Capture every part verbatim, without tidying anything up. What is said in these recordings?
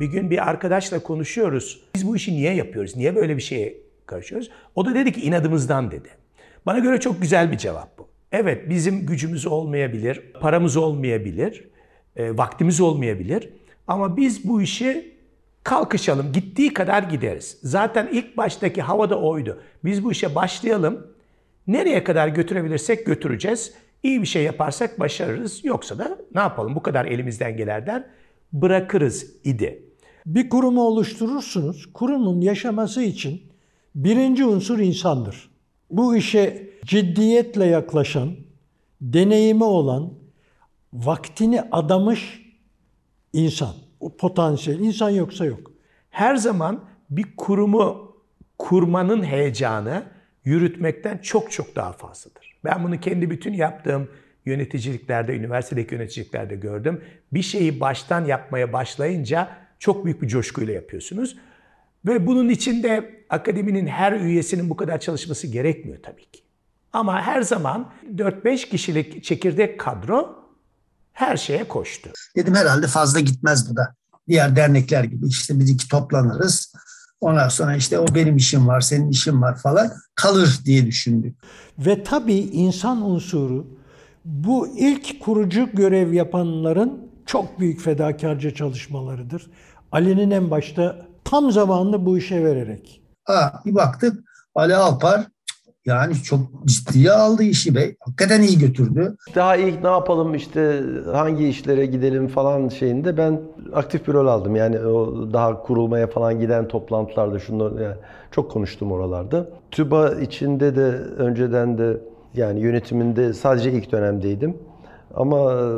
Bir gün bir arkadaşla konuşuyoruz. Biz bu işi niye yapıyoruz? Niye böyle bir şeye karışıyoruz? O da dedi ki inadımızdan dedi. Bana göre çok güzel bir cevap bu. Evet, bizim gücümüz olmayabilir, paramız olmayabilir, e, vaktimiz olmayabilir. Ama biz bu işi kalkışalım, gittiği kadar gideriz. Zaten ilk baştaki havada oydu. Biz bu işe başlayalım, nereye kadar götürebilirsek götüreceğiz. İyi bir şey yaparsak başarırız, yoksa da ne yapalım bu kadar elimizden gelir der, bırakırız idi. Bir kurumu oluşturursunuz, kurumun yaşaması için birinci unsur insandır. Bu işe ciddiyetle yaklaşan, deneyimi olan, vaktini adamış insan. O potansiyel. İnsan yoksa yok. Her zaman bir kurumu kurmanın heyecanı yürütmekten çok çok daha fazladır. Ben bunu kendi bütün yaptığım yöneticiliklerde, üniversitedeki yöneticiliklerde gördüm. Bir şeyi baştan yapmaya başlayınca çok büyük bir coşkuyla yapıyorsunuz. Ve bunun için de akademinin her üyesinin bu kadar çalışması gerekmiyor tabii ki. Ama her zaman dört beş kişilik çekirdek kadro her şeye koştu. Dedim herhalde fazla gitmez bu da. Diğer dernekler gibi işte biz iki toplanırız. Ondan sonra işte o benim işim var, senin işin var falan kalır diye düşündük. Ve tabii insan unsuru bu ilk kurucu görev yapanların çok büyük fedakarca çalışmalarıdır. Ali'nin en başta tam zamanında bu işe vererek. Ha, bir baktık Ali Alpar yani çok ciddiye aldı işi be. Hakikaten iyi götürdü. Daha ilk ne yapalım işte hangi işlere gidelim falan şeyinde ben aktif bir rol aldım. Yani o daha kurulmaya falan giden toplantılarda şunları yani çok konuştum oralarda. TÜBA içinde de önceden de yani yönetiminde sadece ilk dönemdeydim. Ama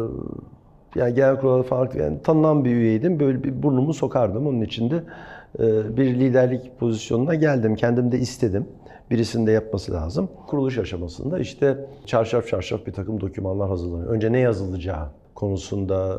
yani genel kurulda falan yani tanınan bir üyeydim. Böyle bir burnumu sokardım. Onun için de bir liderlik pozisyonuna geldim. Kendim de istedim. Birisinin de yapması lazım. Kuruluş aşamasında işte çarşaf çarşaf bir takım dokümanlar hazırlanıyor. Önce ne yazılacağı konusunda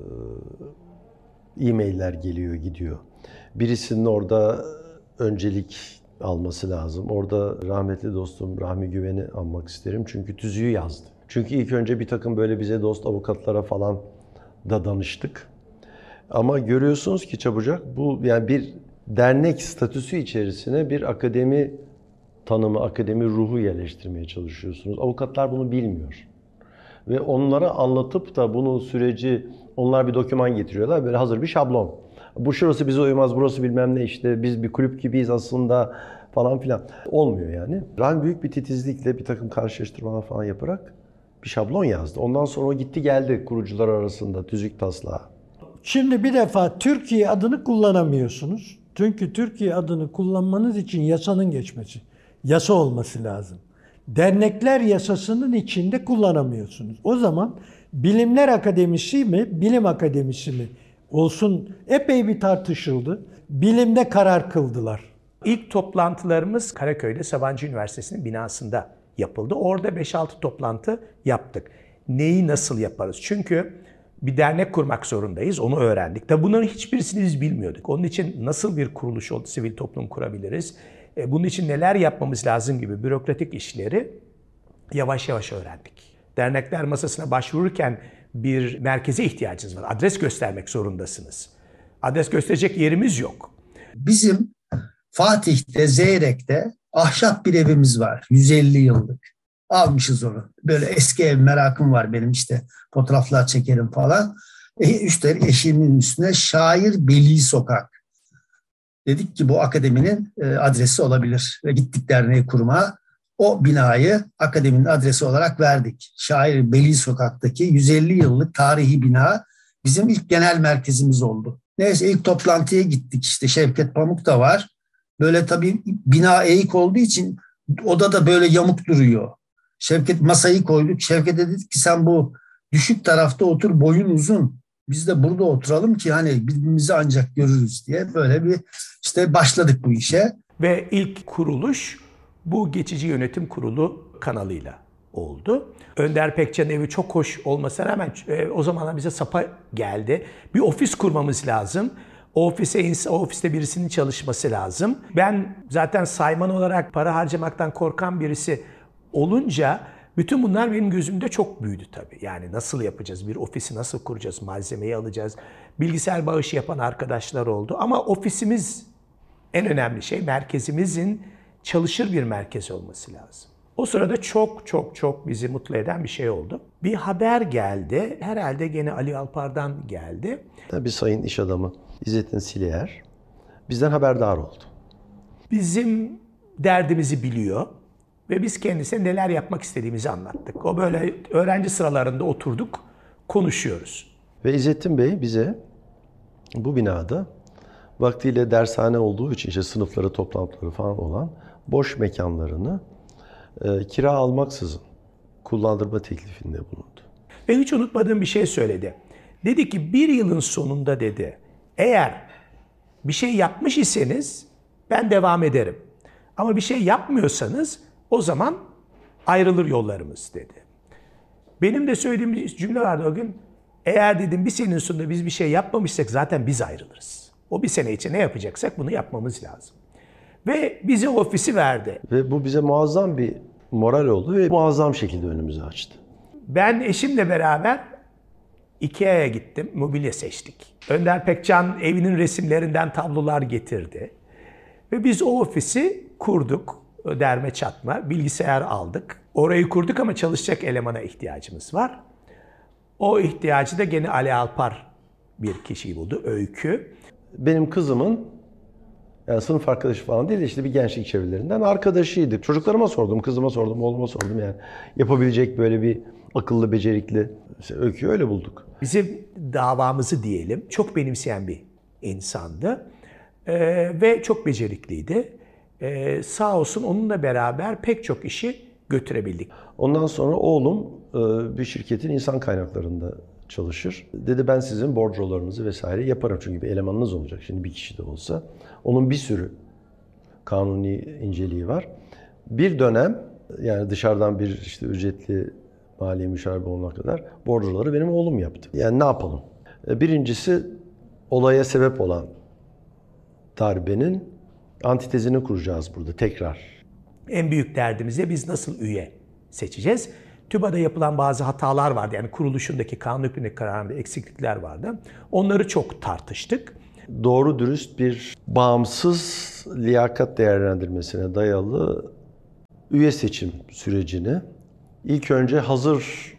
e-mailler geliyor, gidiyor. Birisinin orada öncelik alması lazım. Orada rahmetli dostum Rahmi Güven'i anmak isterim. Çünkü tüzüğü yazdı. Çünkü ilk önce bir takım böyle bize dost avukatlara falan da danıştık. Ama görüyorsunuz ki çabucak bu yani bir dernek statüsü içerisine bir akademi tanımı, akademi ruhu yerleştirmeye çalışıyorsunuz. Avukatlar bunu bilmiyor. Ve onlara anlatıp da bunu süreci, onlar bir doküman getiriyorlar. Böyle hazır bir şablon. Bu şurası bize uymaz, burası bilmem ne işte, biz bir kulüp gibiyiz aslında falan filan. Olmuyor yani. Rahmi büyük bir titizlikle bir takım karşılaştırmalar falan yaparak bir şablon yazdı. Ondan sonra o gitti geldi kurucular arasında tüzük taslağı. Şimdi bir defa Türkiye adını kullanamıyorsunuz. Çünkü Türkiye adını kullanmanız için yasanın geçmesi. Yasa olması lazım. Dernekler yasasının içinde kullanamıyorsunuz. O zaman Bilimler Akademisi mi, Bilim Akademisi mi olsun epey bir tartışıldı. Bilimde karar kıldılar. İlk toplantılarımız Karaköy'de Sabancı Üniversitesi'nin binasında yapıldı. Orada beş altı toplantı yaptık. Neyi nasıl yaparız? Çünkü bir dernek kurmak zorundayız, onu öğrendik. Tabii bunların hiçbirisini biz bilmiyorduk. Onun için nasıl bir kuruluş oldu, sivil toplum kurabiliriz? Bunun için neler yapmamız lazım gibi bürokratik işleri yavaş yavaş öğrendik. Dernekler masasına başvururken bir merkeze ihtiyacınız var. Adres göstermek zorundasınız. Adres gösterecek yerimiz yok. Bizim Fatih'te, Zeyrek'te ahşap bir evimiz var. yüz elli yıllık. Almışız onu. Böyle eski ev merakım var benim işte. Fotoğraflar çekerim falan. E, üstelik eşiğimin üstüne Şair Beli Sokak. Dedik ki bu akademinin adresi olabilir. Ve gittik derneği kuruma. O binayı akademinin adresi olarak verdik. Şair Beli Sokak'taki yüz elli yıllık tarihi bina bizim ilk genel merkezimiz oldu. Neyse ilk toplantıya gittik işte Şevket Pamuk da var. Böyle tabii bina eğik olduğu için odada böyle yamuk duruyor. Şevket masayı koyduk. Şevket'e dedik ki sen bu düşük tarafta otur, boyun uzun. Biz de burada oturalım ki hani birbirimizi ancak görürüz diye böyle bir işte başladık bu işe. Ve ilk kuruluş bu geçici yönetim kurulu kanalıyla oldu. Önder Pekcan'ın evi çok hoş olmasına rağmen e, o zamanlar bize sapa geldi. Bir ofis kurmamız lazım. O ofise, o ofiste birisinin çalışması lazım. Ben zaten sayman olarak para harcamaktan korkan birisi olunca Bütün bunlar benim gözümde çok büyüdü tabii. Yani nasıl yapacağız, bir ofisi nasıl kuracağız, malzemeyi alacağız. Bilgisayar bağışı yapan arkadaşlar oldu. Ama ofisimiz en önemli şey, merkezimizin çalışır bir merkez olması lazım. O sırada çok çok çok bizi mutlu eden bir şey oldu. Bir haber geldi, herhalde gene Ali Alpar'dan geldi. Bir sayın iş adamı İzzettin Sileyer bizden haberdar oldu. Bizim derdimizi biliyor ve biz kendisine neler yapmak istediğimizi anlattık. O böyle öğrenci sıralarında oturduk, konuşuyoruz. Ve İzzettin Bey bize bu binada vaktiyle dershane olduğu için işte sınıfları, toplantıları falan olan boş mekanlarını e, kira almaksızın kullandırma teklifinde bulundu. Ve hiç unutmadığım bir şey söyledi. Dedi ki bir yılın sonunda dedi, eğer bir şey yapmış iseniz ben devam ederim. Ama bir şey yapmıyorsanız o zaman ayrılır yollarımız dedi. Benim de söylediğim bir cümle vardı o gün. Eğer dedim bir senenin sonunda biz bir şey yapmamışsak zaten biz ayrılırız. O bir sene için ne yapacaksak bunu yapmamız lazım. Ve bize ofisi verdi. Ve bu bize muazzam bir moral oldu ve muazzam şekilde önümüzü açtı. Ben eşimle beraber Ikea'ya gittim, mobilya seçtik. Önder Pekcan evinin resimlerinden tablolar getirdi. Ve biz o ofisi kurduk, derme çatma, bilgisayar aldık. Orayı kurduk ama çalışacak elemana ihtiyacımız var. O ihtiyacı da gene Ali Alpar bir kişiyi buldu, Öykü. Benim kızımın, yani sınıf arkadaşı falan değil de işte bir gençlik çevrelerinden arkadaşıydı. Çocuklarıma sordum, kızıma sordum, oğluma sordum yani. Yapabilecek böyle bir akıllı, becerikli, işte Öykü'yü öyle bulduk. Bizim davamızı diyelim, çok benimseyen bir insandı. Ee, ve çok becerikliydi. Ee, sağ olsun onunla beraber pek çok işi götürebildik. Ondan sonra oğlum e, bir şirketin insan kaynaklarında çalışır. Dedi ben sizin bordrolarınızı vesaire yaparım çünkü bir elemanınız olacak şimdi bir kişi de olsa. Onun bir sürü kanuni inceliği var. Bir dönem yani dışarıdan bir işte ücretli mali müşavir olana kadar bordroları benim oğlum yaptı. Yani ne yapalım? Birincisi olaya sebep olan darbenin antitezini kuracağız burada tekrar. En büyük derdimiz de biz nasıl üye seçeceğiz? TÜBA'da yapılan bazı hatalar vardı. Yani kuruluşundaki kanun hükmündeki kararında eksiklikler vardı. Onları çok tartıştık. Doğru dürüst bir bağımsız liyakat değerlendirmesine dayalı üye seçim sürecini ilk önce hazır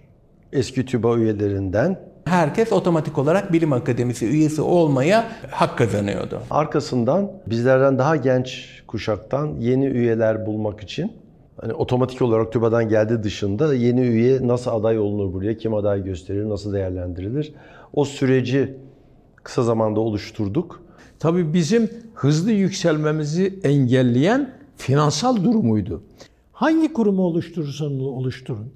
eski TÜBA üyelerinden herkes otomatik olarak bilim akademisi üyesi olmaya hak kazanıyordu. Arkasından bizlerden daha genç kuşaktan yeni üyeler bulmak için hani otomatik olarak TÜBA'dan geldi dışında yeni üye nasıl aday olunur buraya, kim aday gösterilir, nasıl değerlendirilir? O süreci kısa zamanda oluşturduk. Tabii bizim hızlı yükselmemizi engelleyen finansal durumuydu. Hangi kurumu oluşturursanız oluşturun,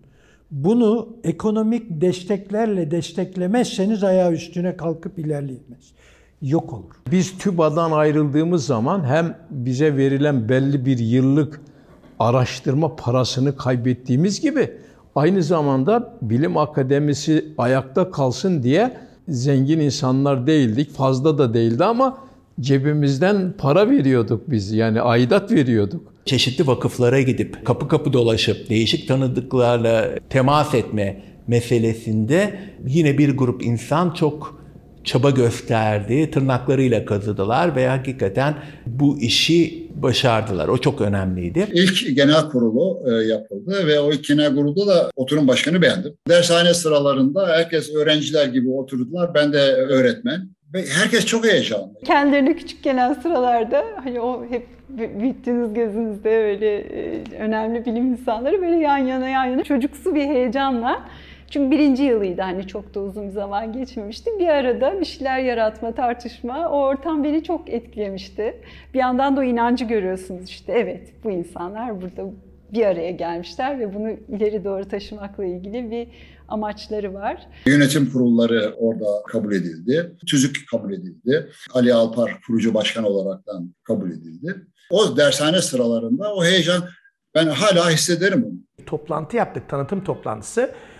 bunu ekonomik desteklerle desteklemezseniz ayağı üstüne kalkıp ilerleyemez. Yok olur. Biz TÜBA'dan ayrıldığımız zaman hem bize verilen belli bir yıllık araştırma parasını kaybettiğimiz gibi aynı zamanda bilim akademisi ayakta kalsın diye zengin insanlar değildik, fazla da değildi ama cebimizden para veriyorduk biz, yani aidat veriyorduk. Çeşitli vakıflara gidip kapı kapı dolaşıp değişik tanıdıklarla temas etme meselesinde yine bir grup insan çok çaba gösterdi, tırnaklarıyla kazıdılar ve hakikaten bu işi başardılar. O çok önemliydi. İlk genel kurulu e, yapıldı ve o ilk genel kurulda da oturum başkanı beğendim. Dershane sıralarında herkes öğrenciler gibi oturdular. Ben de öğretmen. Ve herkes çok heyecanlı. Kendilerini küçük gelen sıralarda hani o hep büyüttüğünüz gözünüzde öyle e, önemli bilim insanları böyle yan yana yan yana çocuksu bir heyecanla. Çünkü birinci yılıydı, hani çok da uzun bir zaman geçmemişti. Bir arada bir şeyler yaratma, tartışma, o ortam beni çok etkilemişti. Bir yandan da o inancı görüyorsunuz işte, evet bu insanlar burada bir araya gelmişler ve bunu ileri doğru taşımakla ilgili bir amaçları var. Yönetim kurulları orada kabul edildi. TÜZÜK kabul edildi. Ali Alpar kurucu başkan olaraktan kabul edildi. O dershane sıralarında o heyecan ben hala hissederim onu. Toplantı yaptık, tanıtım toplantısı.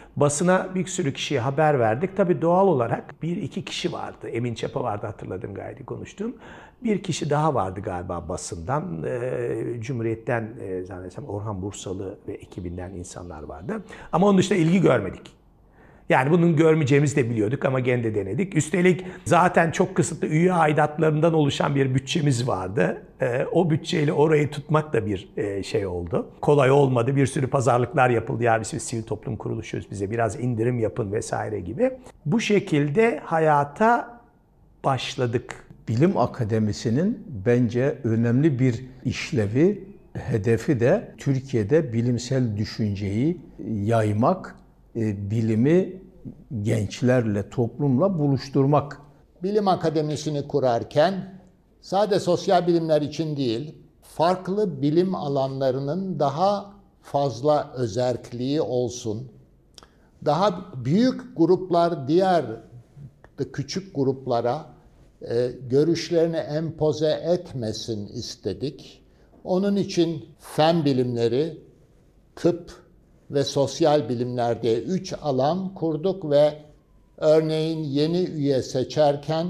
Basına bir sürü kişiye haber verdik. Tabii doğal olarak bir iki kişi vardı. Emin Çapa vardı, hatırladın gayri konuştuğum. Bir kişi daha vardı galiba basından. E, Cumhuriyet'ten e, zannedersem Orhan Bursalı ve ekibinden insanlar vardı. Ama onun dışında ilgi görmedik. Yani bunun görmeyeceğimizi de biliyorduk ama gene de denedik. Üstelik zaten çok kısıtlı üye aidatlarından oluşan bir bütçemiz vardı. Ee, o bütçeyle orayı tutmak da bir e, şey oldu. Kolay olmadı. Bir sürü pazarlıklar yapıldı. Ya biz bir sivil toplum kuruluşuyuz, bize biraz indirim yapın vesaire gibi. Bu şekilde hayata başladık. Bilim Akademisi'nin bence önemli bir işlevi, hedefi de Türkiye'de bilimsel düşünceyi yaymak, bilimi gençlerle, toplumla buluşturmak. Bilim Akademisi'ni kurarken sadece sosyal bilimler için değil, farklı bilim alanlarının daha fazla özerkliği olsun, daha büyük gruplar diğer küçük gruplara e, görüşlerini empoze etmesin istedik. Onun için fen bilimleri, tıp ve sosyal bilimler diye üç alan kurduk ve örneğin yeni üye seçerken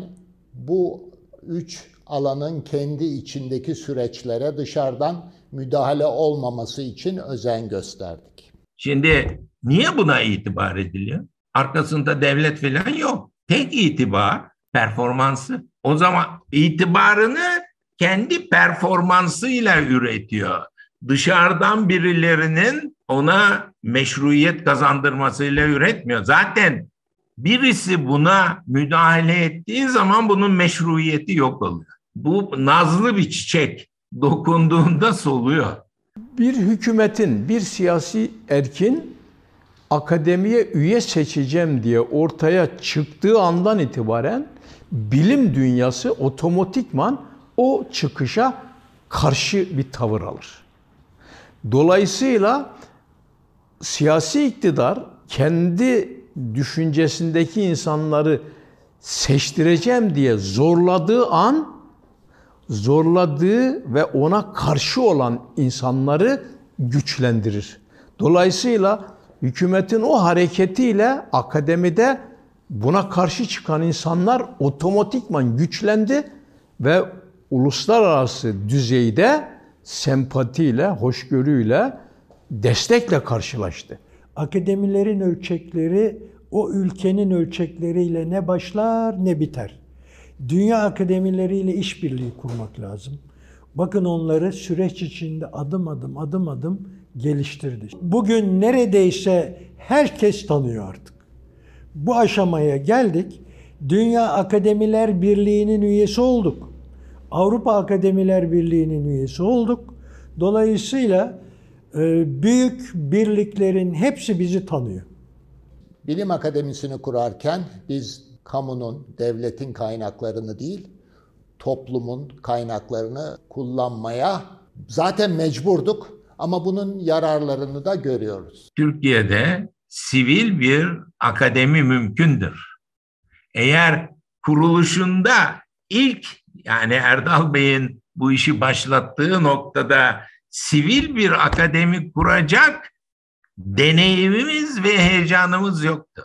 bu üç alanın kendi içindeki süreçlere dışarıdan müdahale olmaması için özen gösterdik. Şimdi niye buna itibar ediliyor? Arkasında devlet falan yok. Tek itibar performansı. O zaman itibarını kendi performansıyla üretiyor. Dışarıdan birilerinin ona meşruiyet kazandırmasıyla üretmiyor. Zaten birisi buna müdahale ettiği zaman bunun meşruiyeti yok oluyor. Bu nazlı bir çiçek dokunduğunda soluyor. Bir hükümetin, bir siyasi erkin akademiye üye seçeceğim diye ortaya çıktığı andan itibaren bilim dünyası otomatikman o çıkışa karşı bir tavır alır. Dolayısıyla siyasi iktidar kendi düşüncesindeki insanları seçtireceğim diye zorladığı an, zorladığı ve ona karşı olan insanları güçlendirir. Dolayısıyla hükümetin o hareketiyle akademide buna karşı çıkan insanlar otomatikman güçlendi ve uluslararası düzeyde sempatiyle, hoşgörüyle, destekle karşılaştı. Akademilerin ölçekleri o ülkenin ölçekleriyle ne başlar ne biter. Dünya akademileriyle işbirliği kurmak lazım. Bakın onları süreç içinde adım adım adım adım geliştirdi. Bugün neredeyse herkes tanıyor artık. Bu aşamaya geldik. Dünya Akademiler Birliği'nin üyesi olduk. Avrupa Akademiler Birliği'nin üyesi olduk. Dolayısıyla büyük birliklerin hepsi bizi tanıyor. Bilim Akademisi'ni kurarken biz kamunun, devletin kaynaklarını değil, toplumun kaynaklarını kullanmaya zaten mecburduk ama bunun yararlarını da görüyoruz. Türkiye'de sivil bir akademi mümkündür. Eğer kuruluşunda ilk, yani Erdal Bey'in bu işi başlattığı noktada sivil bir akademi kuracak deneyimimiz ve heyecanımız yoktu.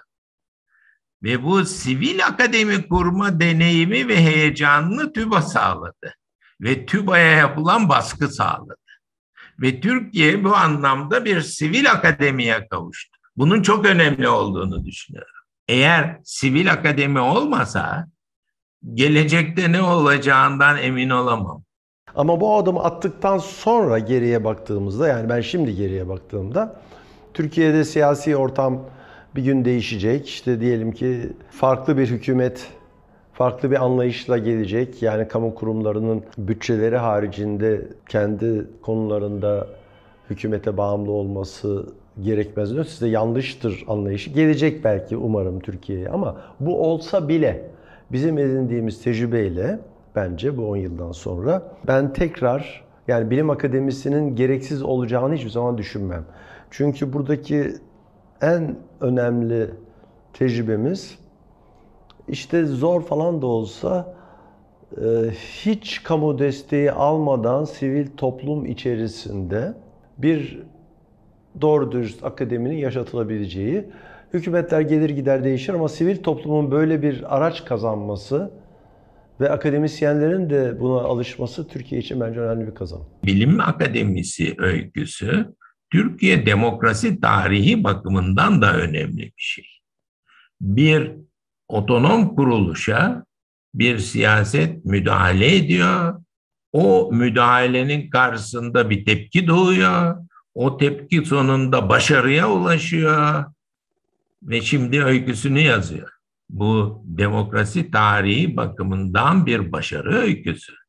Ve bu sivil akademi kurma deneyimi ve heyecanını TÜBA sağladı. Ve TÜBA'ya yapılan baskı sağladı. Ve Türkiye bu anlamda bir sivil akademiye kavuştu. Bunun çok önemli olduğunu düşünüyorum. Eğer sivil akademi olmasa gelecekte ne olacağından emin olamam. Ama bu adımı attıktan sonra geriye baktığımızda, yani ben şimdi geriye baktığımda Türkiye'de siyasi ortam bir gün değişecek. İşte diyelim ki farklı bir hükümet, farklı bir anlayışla gelecek. Yani kamu kurumlarının bütçeleri haricinde kendi konularında hükümete bağımlı olması gerekmez. Size yanlıştır anlayışı gelecek belki, umarım Türkiye'ye. Ama bu olsa bile bizim edindiğimiz tecrübeyle bence bu on yıldan sonra ben tekrar, yani bilim akademisinin gereksiz olacağını hiçbir zaman düşünmem. Çünkü buradaki en önemli tecrübemiz, işte zor falan da olsa hiç kamu desteği almadan sivil toplum içerisinde bir doğru dürüst akademinin yaşatılabileceği. Hükümetler gelir gider değişir ama sivil toplumun böyle bir araç kazanması ve akademisyenlerin de buna alışması Türkiye için bence önemli bir kazanım. Bilim akademisi öyküsü Türkiye demokrasi tarihi bakımından da önemli bir şey. Bir otonom kuruluşa bir siyaset müdahale ediyor. O müdahalenin karşısında bir tepki doğuyor. O tepki sonunda başarıya ulaşıyor ve şimdi öyküsünü yazıyor. Bu demokrasi tarihi bakımından bir başarı öyküsü.